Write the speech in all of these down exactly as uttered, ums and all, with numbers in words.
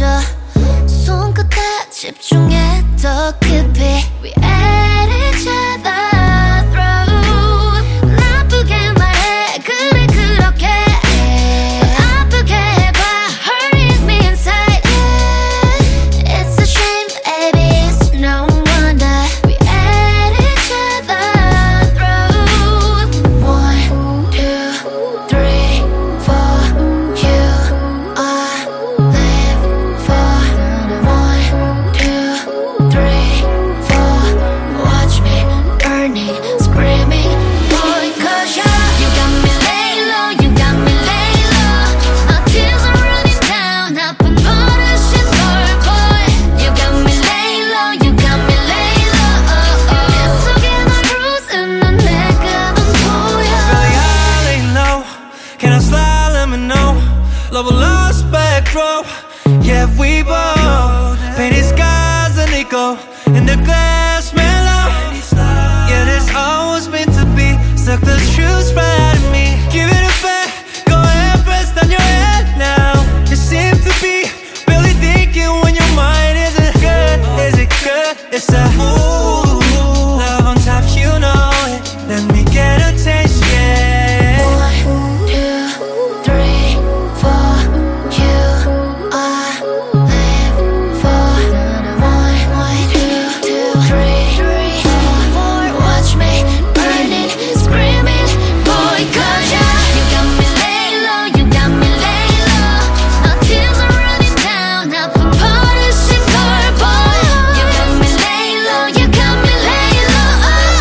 멈춰 손끝에 집중해 더 깊이 We at each other throat 나쁘게 말해 그래 그렇게 아프게 해봐 hurting me inside It's a shame baby it's no wonder We at each other throat One, two, three, four You are live for One, two, three, four Watch me burning, screaming Boy, cause you You got me lay low, you got me lay low My tears are running down 나쁜 버릇인 걸 boy You got me lay low, you got me lay low 내 속에 널 부수는 내가 넌 보여 Really I lay low Can I slide, let me know Love will lost back row Yeah we both Painted skies and they go In the glass mellow Yeah this always meant to be Suck the truth right out of me Give it a back Go ahead press down your head now You seem to be Really thinking when your mind isn't good Is it good? It's a ooh Love on top you know it Let me get a taste yeah One, two, three, four You are live for One, two, three, four Watch me burning, screaming Boy, cause you You got me lay low, you got me lay low My tears are running down 나쁜 버릇인 걸 boy You got me lay low, you got me lay low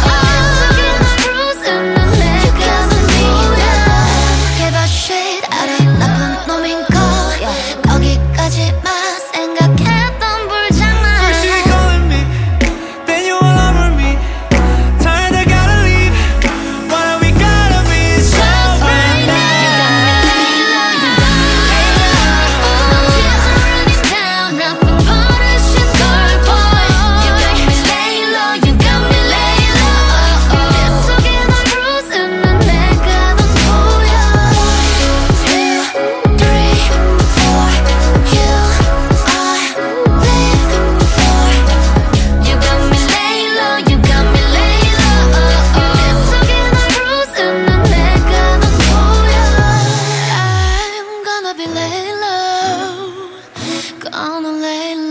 내 속에 널 부수는 내가 넌 보여 Give a shit 알아 나쁜 놈인 걸 거기까지만 생각했던 불장난 First you calling me Then you all over me Tired I gotta leave Why do we gotta be so Just right now You got me lay low, you got me lay low My tears are running down 나쁜 버릇인 걸 boy You got me lay low, you got me lay low 내 속에 널 부수는 내가 넌 보여 One, two, three, four You are live for You got me lay low, you got me lay low 내 속에 널 부수는 내가 넌 보여 I'm gonna be lay low Gonna lay low